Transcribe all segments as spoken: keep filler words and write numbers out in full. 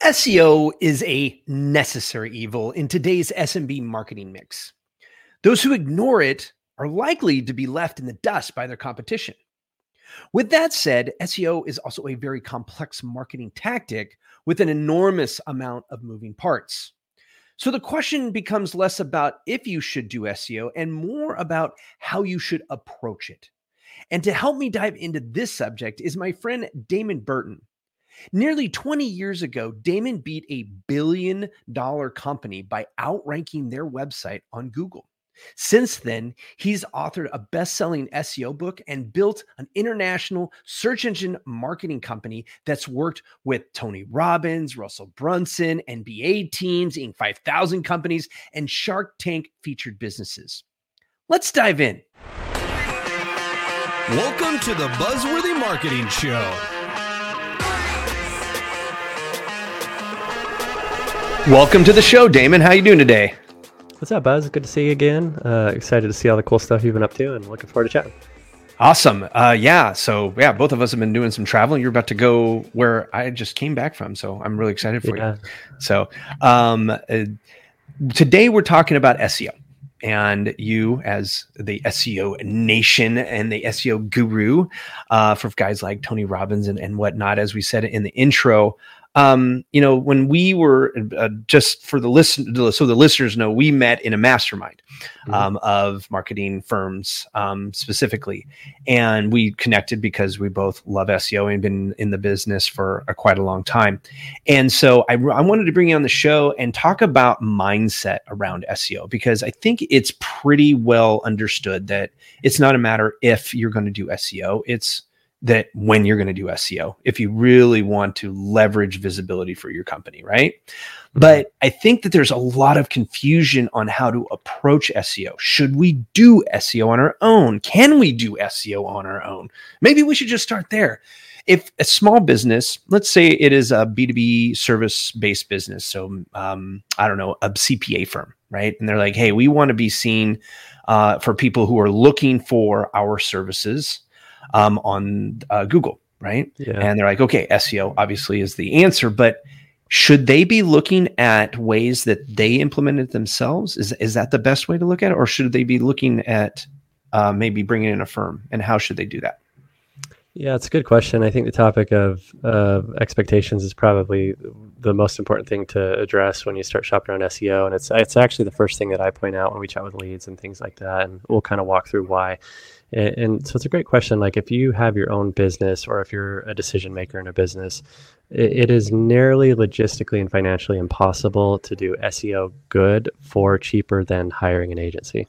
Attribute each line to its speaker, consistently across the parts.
Speaker 1: S E O is a necessary evil in today's S M B marketing mix. Those who ignore it are likely to be left in the dust by their competition. With that said, S E O is also a very complex marketing tactic with an enormous amount of moving parts. So the question becomes less about if you should do S E O and more about how you should approach it. And to help me dive into this subject is my friend Damon Burton. Nearly twenty years ago, Damon beat a billion dollar company by outranking their website on Google. Since then, he's authored a best-selling S E O book and built an international search engine marketing company that's worked with Tony Robbins, Russell Brunson, N B A teams, Inc five thousand companies, and Shark Tank featured businesses. Let's dive in.
Speaker 2: Welcome to the Buzzworthy Marketing Show.
Speaker 1: Welcome to the show, Damon. How you doing today?
Speaker 3: What's up, Buzz? Good to see you again. Uh, excited to see all the cool stuff you've been up to and looking forward to chatting.
Speaker 1: Awesome. Uh, yeah. So yeah, both of us have been doing some traveling. You're about to go where I just came back from. So I'm really excited for yeah. you. So um, uh, today we're talking about S E O. And you, as the S E O nation and the S E O guru uh, for guys like Tony Robbins and, and whatnot, as we said in the intro, um, you know, when we were uh, just for the listen, so the listeners know, we met in a mastermind um, mm-hmm. of marketing firms um, specifically, and we connected because we both love S E O and been in the business for a, quite a long time. And so I, I wanted to bring you on the show and talk about mindset around S E O, because I think it's pretty well understood that it's not a matter if you're going to do S E O, it's that when you're going to do S E O, if you really want to leverage visibility for your company, right? Mm-hmm. But I think that there's a lot of confusion on how to approach S E O. Should we do S E O on our own? Can we do S E O on our own? Maybe we should just start there. If a small business, let's say it is a B two B service-based business, so um, I don't know, a C P A firm, right? And they're like, hey, we want to be seen uh, for people who are looking for our services um, on uh, Google, right? Yeah. And they're like, okay, S E O obviously is the answer, but should they be looking at ways that they implemented themselves? Is is that the best way to look at it? Or should they be looking at uh, maybe bringing in a firm, and how should they do that?
Speaker 3: Yeah, it's a good question. I think the topic of uh, expectations is probably the most important thing to address when you start shopping around S E O. And it's it's actually the first thing that I point out when we chat with leads and things like that. And we'll kind of walk through why. And, and so it's a great question. Like if you have your own business, or if you're a decision maker in a business, it, it is nearly logistically and financially impossible to do S E O good for cheaper than hiring an agency.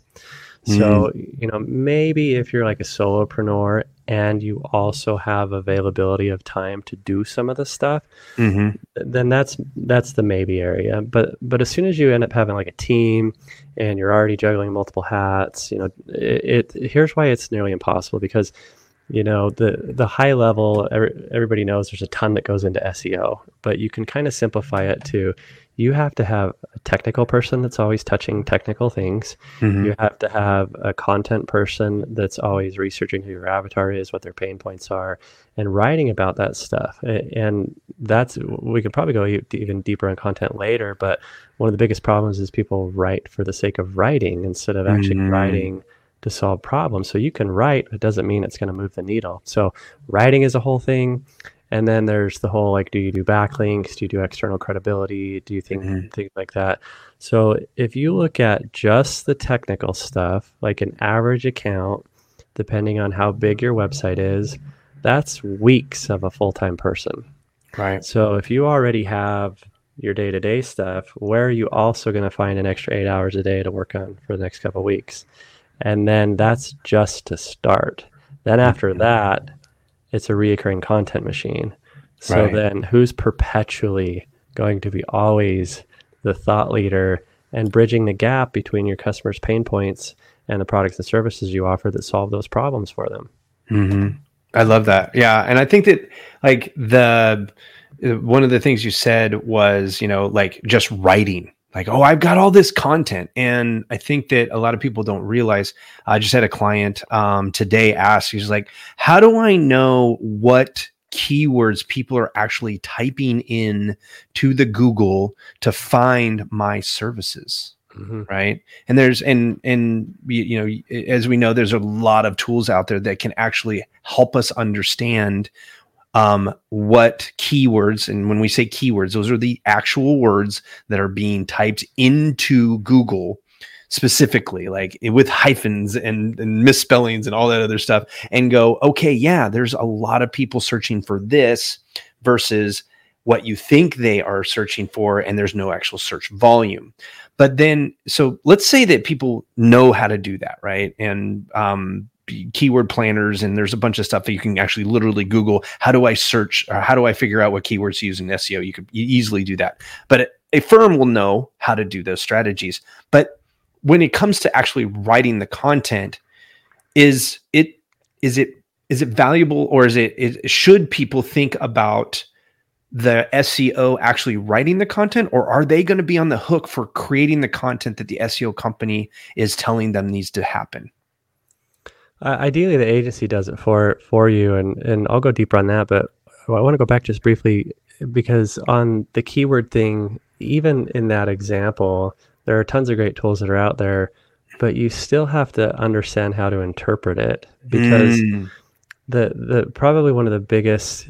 Speaker 3: So, you know, maybe if you're like a solopreneur and you also have availability of time to do some of the stuff, mm-hmm. then that's that's the maybe area. But but as soon as you end up having like a team and you're already juggling multiple hats, you know, it, it here's why it's nearly impossible, because, you know, the the high level, every, everybody knows there's a ton that goes into S E O, but you can kind of simplify it to, you have to have a technical person that's always touching technical things. Mm-hmm. You have to have a content person that's always researching who your avatar is, what their pain points are, and writing about that stuff. And that's, we could probably go even deeper on content later, but one of the biggest problems is people write for the sake of writing instead of actually mm-hmm. writing to solve problems. So you can write, it doesn't mean it's going to move the needle. So writing is a whole thing. And then there's the whole, like, do you do backlinks? Do you do external credibility? Do you think mm-hmm. things like that? So if you look at just the technical stuff, like an average account, depending on how big your website is, that's weeks of a full-time person.
Speaker 1: Right.
Speaker 3: So if you already have your day-to-day stuff, where are you also going to find an extra eight hours a day to work on for the next couple of weeks? And then that's just to start. Then after mm-hmm. that, it's a reoccurring content machine. So right. then who's perpetually going to be always the thought leader and bridging the gap between your customers' pain points and the products and services you offer that solve those problems for them?
Speaker 1: Mm-hmm. I love that. Yeah. And I think that, like, the, one of the things you said was, you know, like just writing. Like, oh, I've got all this content. And I think that a lot of people don't realize. I just had a client um, today ask, he's like, how do I know what keywords people are actually typing in to the Google to find my services. Mm-hmm. Right. And there's, and, and, you know, as we know, there's a lot of tools out there that can actually help us understand um, what keywords, and when we say keywords, those are the actual words that are being typed into Google specifically, like with hyphens and, and misspellings and all that other stuff, and go, okay, yeah, there's a lot of people searching for this versus what you think they are searching for, and there's no actual search volume. But then, so let's say that people know how to do that, right? And um, keyword planners, and there's a bunch of stuff that you can actually literally Google. How do I search? Or how do I figure out what keywords to use in S E O? You could easily do that. But a firm will know how to do those strategies. But when it comes to actually writing the content, is it is it is it valuable, or is it, it should people think about the S E O actually writing the content, or are they going to be on the hook for creating the content that the S E O company is telling them needs to happen?
Speaker 3: Uh, ideally, the agency does it for for you, and and I'll go deeper on that. But I want to go back just briefly, because on the keyword thing, even in that example, there are tons of great tools that are out there, but you still have to understand how to interpret it, because mm. the the probably one of the biggest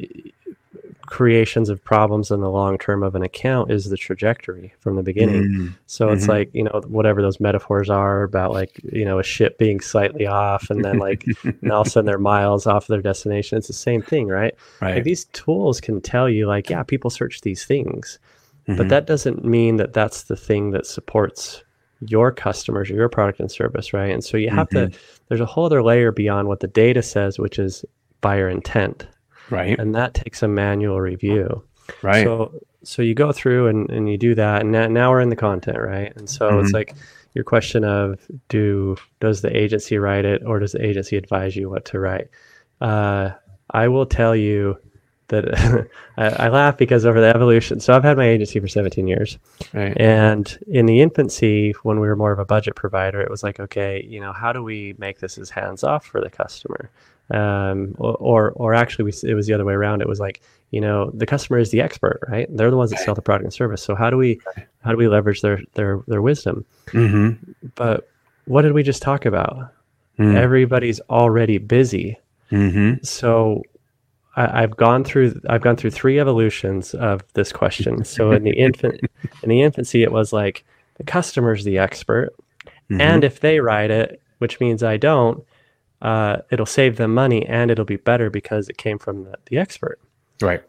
Speaker 3: creations of problems in the long term of an account is the trajectory from the beginning. Mm. So mm-hmm. it's like, you know, whatever those metaphors are about, like, you know, a ship being slightly off, and then like and all of a sudden they're miles off their destination. It's the same thing, right?
Speaker 1: Right.
Speaker 3: Like, these tools can tell you, like, yeah, people search these things, mm-hmm. but that doesn't mean that that's the thing that supports your customers or your product and service, right? And so you have mm-hmm. to, there's a whole other layer beyond what the data says, which is buyer intent.
Speaker 1: Right.
Speaker 3: And that takes a manual review.
Speaker 1: Right.
Speaker 3: So so you go through and, and you do that, and now, now we're in the content, right? And so mm-hmm. it's like your question of, do does the agency write it, or does the agency advise you what to write? Uh, I will tell you that I, I laugh because over the evolution. So I've had my agency for seventeen years. Right. And in the infancy, when we were more of a budget provider, it was like, okay, you know, how do we make this as hands off for the customer? Um, or, or, or actually we, it was the other way around. It was like, you know, the customer is the expert, right? They're the ones that sell the product and service. So how do we, how do we leverage their, their, their wisdom?
Speaker 1: Mm-hmm.
Speaker 3: But what did we just talk about? Mm. Everybody's already busy.
Speaker 1: Mm-hmm.
Speaker 3: So I, I've gone through, I've gone through three evolutions of this question. So in the infant, in the infancy, it was like, the customer's the expert. Mm-hmm. And if they write it, which means I don't, uh, it'll save them money, and it'll be better because it came from the, the expert.
Speaker 1: Right.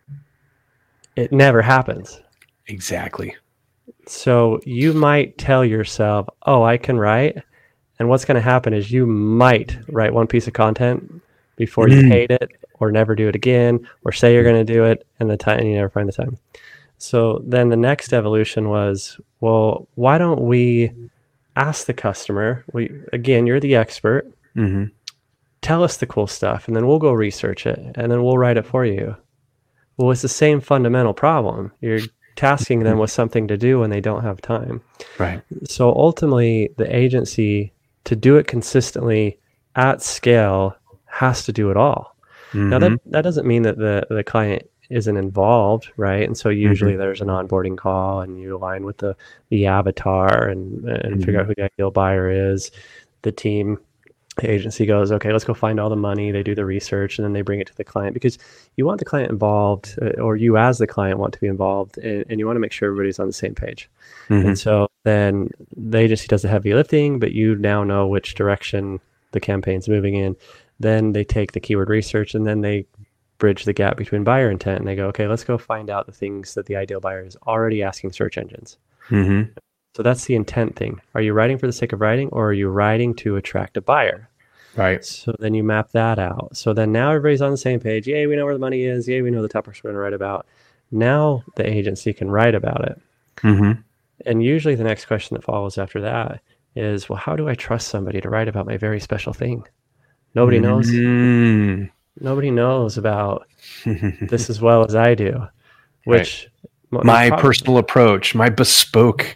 Speaker 3: It never happens.
Speaker 1: Exactly.
Speaker 3: So you might tell yourself, oh, I can write. And what's going to happen is you might write one piece of content before mm. you hate it, or never do it again, or say you're going to do it, and the time, and you never find the time. So then the next evolution was, well, why don't we ask the customer, we, again, you're the expert,
Speaker 1: mm-hmm.
Speaker 3: tell us the cool stuff, and then we'll go research it, and then we'll write it for you. Well, it's the same fundamental problem. You're tasking them with something to do when they don't have time.
Speaker 1: Right.
Speaker 3: So ultimately, the agency, to do it consistently at scale, has to do it all. Mm-hmm. Now, that, that doesn't mean that the, the client isn't involved, right? And so usually mm-hmm. there's an onboarding call, and you align with the, the avatar and, and mm-hmm. figure out who the ideal buyer is. The team, the agency goes, okay, let's go find all the money. They do the research, and then they bring it to the client, because you want the client involved, uh, or you as the client want to be involved, and, and you want to make sure everybody's on the same page. Mm-hmm. And so then the agency does the heavy lifting, but you now know which direction the campaign's moving in. Then they take the keyword research, and then they bridge the gap between buyer intent, and they go, okay, let's go find out the things that the ideal buyer is already asking search engines.
Speaker 1: Mm-hmm.
Speaker 3: So that's the intent thing. Are you writing for the sake of writing, or are you writing to attract a buyer?
Speaker 1: Right.
Speaker 3: So then you map that out. So then now everybody's on the same page. Yay, we know where the money is. Yay, we know the topics we're going to write about. Now the agency can write about it.
Speaker 1: Mm-hmm.
Speaker 3: And usually the next question that follows after that is, well, how do I trust somebody to write about my very special thing? Nobody knows.
Speaker 1: Mm-hmm.
Speaker 3: Nobody knows about this as well as I do, which...
Speaker 1: Right. My probably, personal approach, my bespoke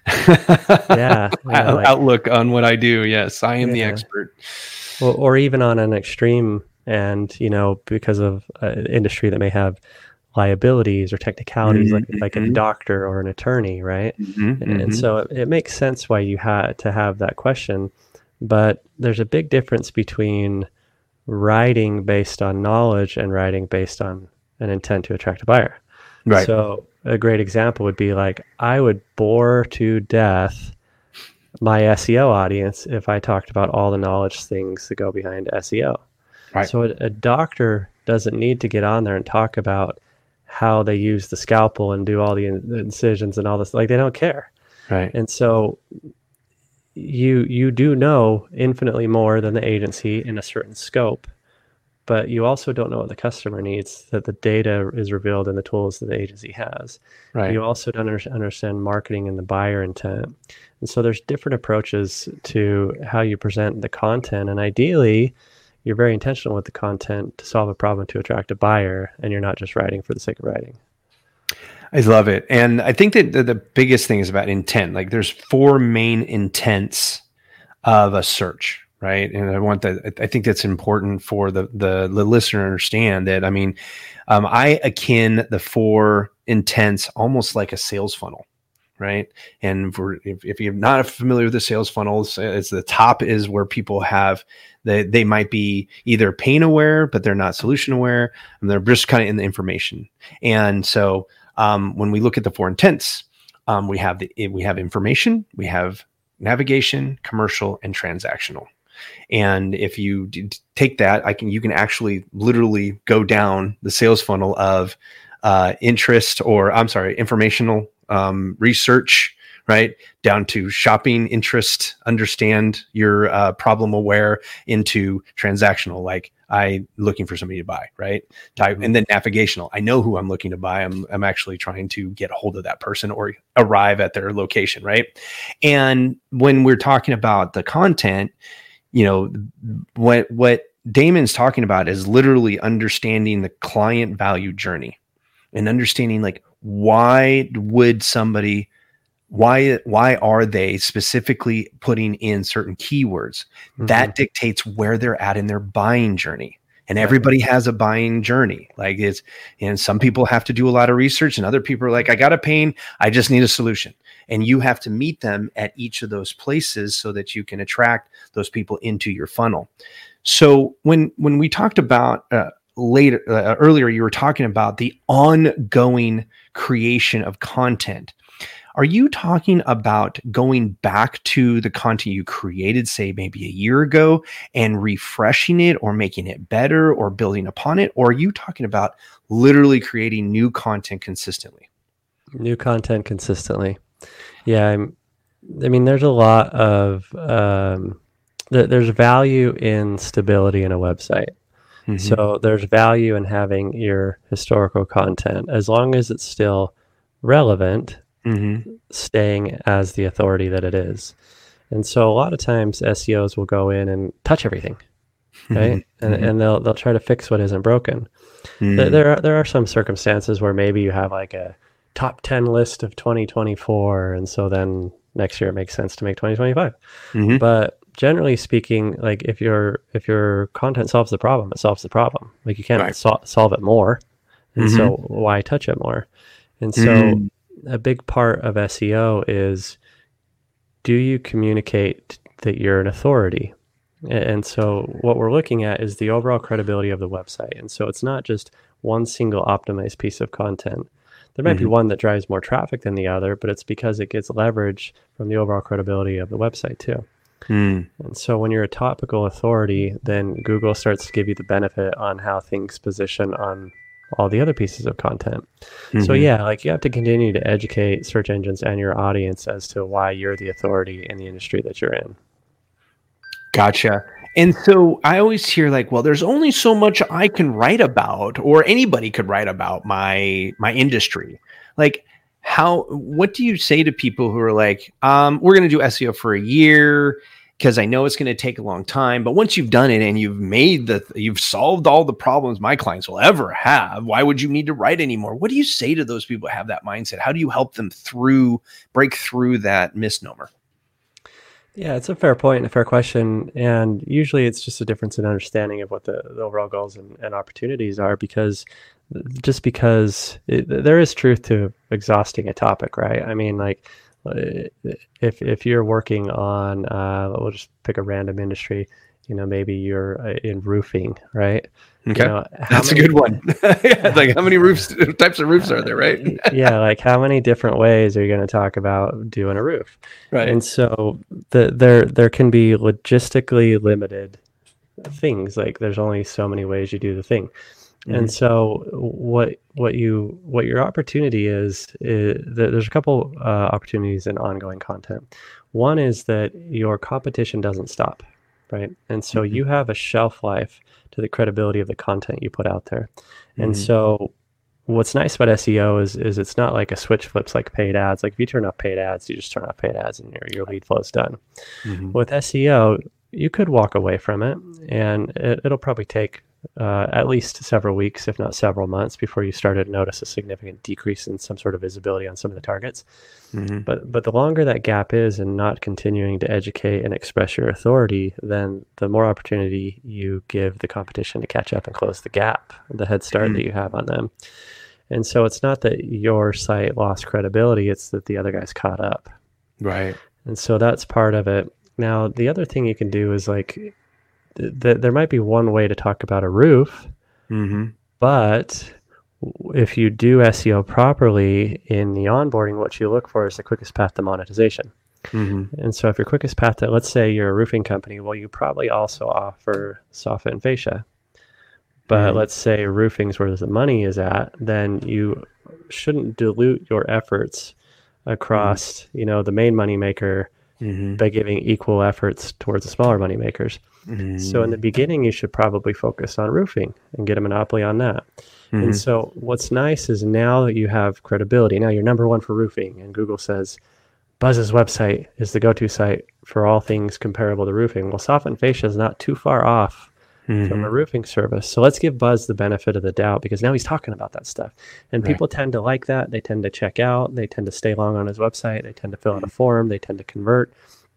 Speaker 3: yeah, yeah, like,
Speaker 1: outlook on what I do. Yes, I am yeah. the expert.
Speaker 3: Well, or even on an extreme and, you know, because of an industry that may have liabilities or technicalities, mm-hmm. like like a doctor or an attorney, right? Mm-hmm. And, and so it, it makes sense why you had to have that question, but there's a big difference between writing based on knowledge and writing based on an intent to attract a buyer.
Speaker 1: Right.
Speaker 3: So a great example would be like, I would bore to death my S E O audience if I talked about all the knowledge things that go behind S E O.
Speaker 1: Right.
Speaker 3: So a, a doctor doesn't need to get on there and talk about how they use the scalpel and do all the, in, the incisions and all this. Like, they don't care.
Speaker 1: Right.
Speaker 3: And so you you do know infinitely more than the agency in a certain scope, but you also don't know what the customer needs, that the data is revealed in the tools that the agency has.
Speaker 1: Right.
Speaker 3: You also don't under, understand marketing and the buyer intent. And so there's different approaches to how you present the content. And ideally, you're very intentional with the content to solve a problem to attract a buyer, and you're not just writing for the sake of writing.
Speaker 1: I love it. And I think that the, the biggest thing is about intent. Like, there's four main intents of a search, right? And I want that, I think that's important for the, the, the listener to understand that. I mean, um, I akin the four intents almost like a sales funnel, right? And for, if, if you're not familiar with the sales funnels, it's the top is where people have, they, they might be either pain aware, but they're not solution aware, and they're just kind of in the information. And so um, when we look at the four intents, um, we have the, we have information, we have navigation, commercial, and transactional. And if you d- take that, I can, you can actually literally go down the sales funnel of uh, interest, or I'm sorry, informational um, research, right? Down to shopping interest, understand your uh, problem aware, into transactional, like I looking for somebody to buy, right? Mm-hmm. And then navigational, I know who I'm looking to buy. I'm I'm actually trying to get a hold of that person or arrive at their location, right? And when we're talking about the content, you know, what what Damon's talking about is literally understanding the client value journey and understanding, like, why would somebody, why why are they specifically putting in certain keywords? Mm-hmm. That dictates where they're at in their buying journey. And everybody has a buying journey. Like, it's, and some people have to do a lot of research, and other people are like, I got a pain, I just need a solution. And you have to meet them at each of those places so that you can attract those people into your funnel. So when when we talked about uh, later uh, earlier, you were talking about the ongoing creation of content. Are you talking about going back to the content you created, say maybe a year ago, and refreshing it or making it better or building upon it? Or are you talking about literally creating new content consistently?
Speaker 3: New content consistently. Yeah. I'm, I mean, there's a lot of, um, th- there's value in stability in a website. Mm-hmm. So there's value in having your historical content, as long as it's still relevant. Mm-hmm. Staying as the authority that it is. And so a lot of times S E Os will go in and touch everything, right? Mm-hmm. And and they'll they'll try to fix what isn't broken. Mm-hmm. There, there are there are some circumstances where maybe you have like a top ten list of twenty twenty-four, and so then next year it makes sense to make twenty twenty-five. Mm-hmm. But generally speaking, like if your if your content solves the problem, it solves the problem. Like, you can't right. so- solve it more, and mm-hmm. so why touch it more? And so mm-hmm. a big part of S E O is, do you communicate that you're an authority? And so what we're looking at is the overall credibility of the website. And so it's not just one single optimized piece of content. There might mm-hmm. be one that drives more traffic than the other, but it's because it gets leverage from the overall credibility of the website too. Mm. And so when you're a topical authority, then Google starts to give you the benefit on how things position on all the other pieces of content. Mm-hmm. So yeah, like, you have to continue to educate search engines and your audience as to why you're the authority in the industry that you're in.
Speaker 1: Gotcha. And so I always hear like, well, there's only so much I can write about, or anybody could write about my my industry. Like, how, what do you say to people who are like, um, we're going to do S E O for a year because I know it's going to take a long time, but once you've done it and you've made the, you've solved all the problems my clients will ever have, why would you need to write anymore? What do you say to those people who have that mindset? How do you help them through, break through that misnomer?
Speaker 3: Yeah, it's a fair point and a fair question. And usually it's just a difference in understanding of what the, the overall goals and, and opportunities are, because just because it, there is truth to exhausting a topic, right? I mean, like if if you're working on, uh, we'll just pick a random industry, you know, maybe you're in roofing, right?
Speaker 1: Okay,
Speaker 3: you know,
Speaker 1: that's
Speaker 3: many,
Speaker 1: a good one. Yeah, like how many roofs types of roofs are there, right?
Speaker 3: Yeah, like how many different ways are you going to talk about doing a roof?
Speaker 1: Right.
Speaker 3: And so the, there there can be logistically limited things. Like there's only so many ways you do the thing. Mm-hmm. And so what what you what your opportunity is, is there's a couple uh, opportunities in ongoing content. One is that your competition doesn't stop, right? And so mm-hmm. you have a shelf life to the credibility of the content you put out there. Mm-hmm. And so what's nice about S E O is is it's not like a switch flips like paid ads. Like if you turn off paid ads, you just turn off paid ads and your, your lead flow is done. Mm-hmm. With S E O, you could walk away from it, and it, it'll probably take uh, at least several weeks, if not several months, before you started to notice a significant decrease in some sort of visibility on some of the targets. Mm-hmm. But but the longer that gap is and not continuing to educate and express your authority, then the more opportunity you give the competition to catch up and close the gap, the head start mm-hmm. that you have on them. And so it's not that your site lost credibility, it's that the other guys caught up.
Speaker 1: Right.
Speaker 3: And so that's part of it. Now, the other thing you can do is like, th- th- there might be one way to talk about a roof, mm-hmm. but if you do S E O properly in the onboarding, what you look for is the quickest path to monetization. Mm-hmm. And so if your quickest path to, let's say you're a roofing company, well, you probably also offer soffit and fascia. But mm-hmm. let's say roofing's where the money is at, then you shouldn't dilute your efforts across, mm-hmm. you know, the main money maker mm-hmm. by giving equal efforts towards the smaller money makers. Mm-hmm. So in the beginning, you should probably focus on roofing and get a monopoly on that. Mm-hmm. And so what's nice is now that you have credibility, now you're number one for roofing, and Google says Buzz's website is the go-to site for all things comparable to roofing. Well, soffit and fascia is not too far off Mm-hmm. from a roofing service. So let's give Buzz the benefit of the doubt, because now he's talking about that stuff. And right. people tend to like that. They tend to check out. They tend to stay long on his website. They tend to fill out a form. They tend to convert.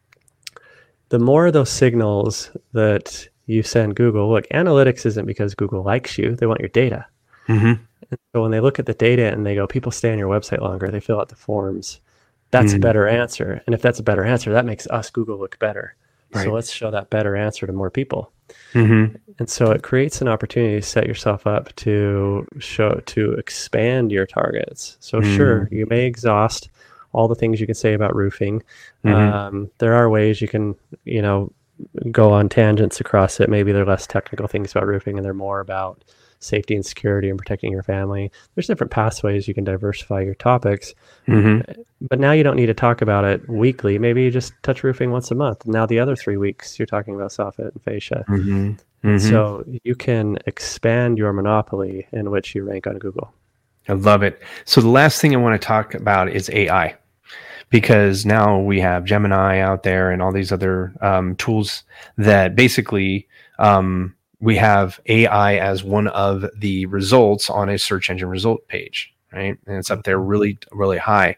Speaker 3: The more of those signals that you send Google, look, analytics isn't because Google likes you. They want your data. Mm-hmm. And so when they look at the data and they go, people stay on your website longer, they fill out the forms. That's mm-hmm. a better answer. And if that's a better answer, that makes us, Google, look better. Right. So let's show that better answer to more people. Mm-hmm. And so it creates an opportunity to set yourself up to show, to expand your targets. So mm-hmm. sure, you may exhaust all the things you can say about roofing. Mm-hmm. Um, there are ways you can, you know, go on tangents across it. Maybe they're less technical things about roofing and they're more about safety and security and protecting your family. There's different pathways you can diversify your topics. Mm-hmm. But now you don't need to talk about it weekly. Maybe you just touch roofing once a month. Now the other three weeks you're talking about soffit and fascia. Mm-hmm. Mm-hmm. So you can expand your monopoly in which you rank on Google.
Speaker 1: I love it. So the last thing I want to talk about is A I, because now we have Gemini out there and all these other um, tools that basically um, we have A I as one of the results on a search engine result page, right? And it's up there really, really high.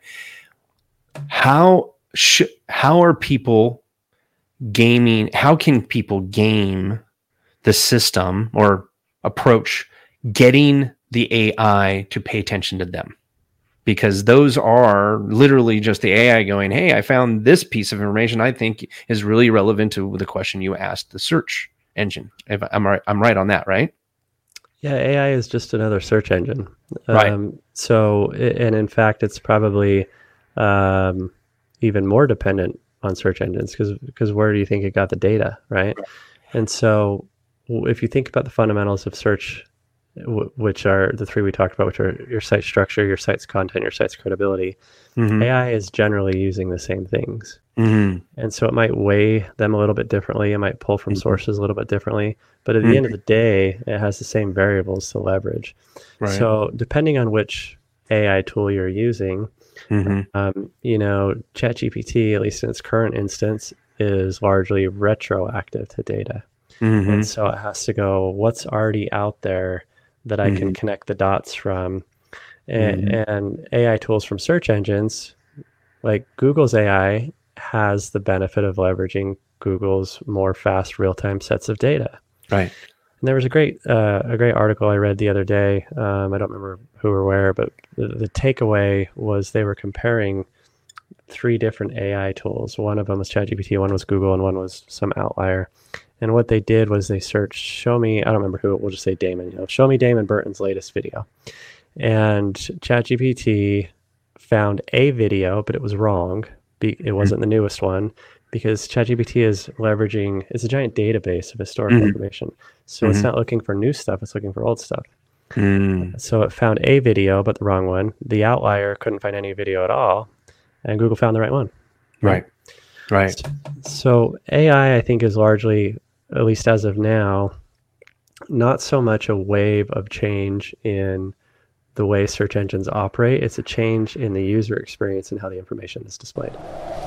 Speaker 1: How should, how are people gaming? How can people game the system or approach getting the A I to pay attention to them? Because those are literally just the A I going, hey, I found this piece of information I think is really relevant to the question you asked the search engine. If I'm right, I'm right on that, right?
Speaker 3: Yeah, A I is just another search engine.
Speaker 1: Right.
Speaker 3: Um, so, and in fact, it's probably um, even more dependent on search engines, because because where do you think it got the data, right? right? And so if you think about the fundamentals of search, w- which are the three we talked about, which are your site structure, your site's content, your site's credibility, mm-hmm. A I is generally using the same things. Mm-hmm. And so it might weigh them a little bit differently. It might pull from mm-hmm. sources a little bit differently. But at mm-hmm. the end of the day, it has the same variables to leverage. Right. So depending on which A I tool you're using, mm-hmm. um, you know, ChatGPT, at least in its current instance, is largely retroactive to data. Mm-hmm. And so it has to go, what's already out there that I mm-hmm. can connect the dots from? And, mm-hmm. and A I tools from search engines, like Google's A I, has the benefit of leveraging Google's more fast real-time sets of data.
Speaker 1: Right.
Speaker 3: And there was a great uh, a great article I read the other day. Um, I don't remember who or where, but the, the takeaway was they were comparing three different A I tools. One of them was ChatGPT, one was Google, and one was some outlier. And what they did was they searched, show me, I don't remember who, we'll just say Damon, you know, show me Damon Burton's latest video. And ChatGPT found a video, but it was wrong. It wasn't the newest one, because ChatGPT is leveraging, it's a giant database of historical mm-hmm. information. So mm-hmm. it's not looking for new stuff, it's looking for old stuff. Mm. So it found a video, but the wrong one. The outlier couldn't find any video at all, and Google found the right one.
Speaker 1: Right, right.
Speaker 3: So A I, I think, is largely, at least as of now, not so much a wave of change in the way search engines operate. It's a change in the user experience and how the information is displayed.